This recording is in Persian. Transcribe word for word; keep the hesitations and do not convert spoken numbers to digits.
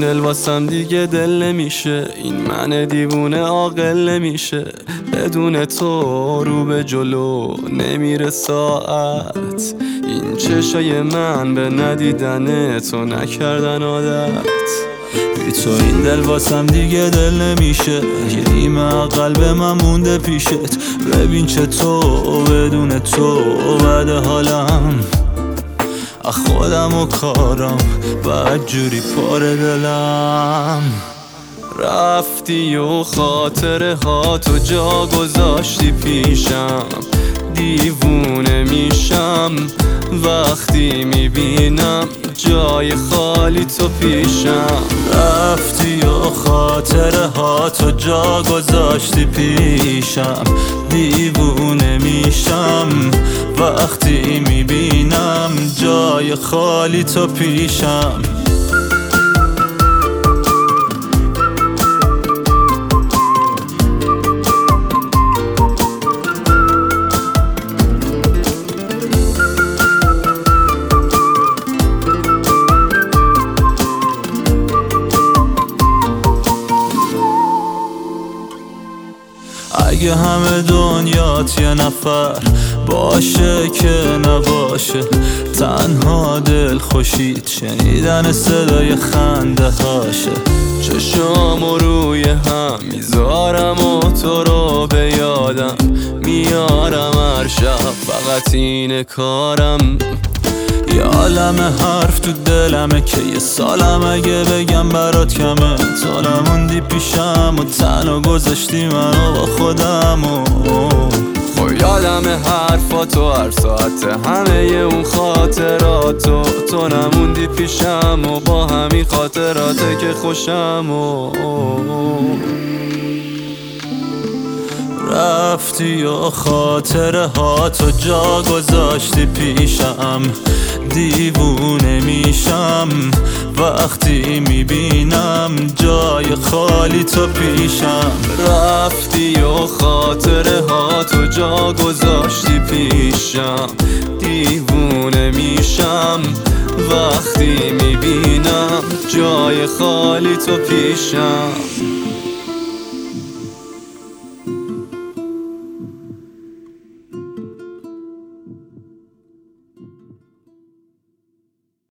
دل واسم دیگه دل نمیشه، این من دیوونه عاقل نمیشه. بدون تو رو به جلو نمیره ساعت، این چشای من به ندیدن تو نکردن عادت. بی تو این دل واسم دیگه دل نمیشه، یه نیمه قلب من مونده پیشت. ببین چه تو بدون تو بد حالم، خودم و کارم بد جوری پر دلم. رفتی و خاطره ها تو جا گذاشتی پیشم، دیوونه میشم وقتی میبینم جای خالی تو پیشم. رفتی و خاطره ها تو جا گذاشتی پیشم، دیوونه میشم وقتی میبینم جای خالی تو پیشم. اگه همه دنیات یه نفر باشه که نباشه، تنها دل خوشید شنیدن صدای خنده هاشه. چشامو روی هم میذارم و تو رو به یادم میارم هر شب، فقط اینه کارم. یه عالم حرف تو دلمه که یه سالم اگه بگم برات کمه. تو نموندی پیشم و تنها گذاشتی منو با خودم و خب یادم حرفاتو هر ساعت، همه اون خاطراتو. تو نموندی پیشم و با همین خاطراته که خوشم و رفتی و خاطره ها تو جا گذاشتی پیشم، دیوونه میشم وقتی میبینم جای خالی تو پیشم. رفتی و خاطره ها تو جا گذاشتی پیشم، دیوونه میشم وقتی میبینم جای خالی تو پیشم.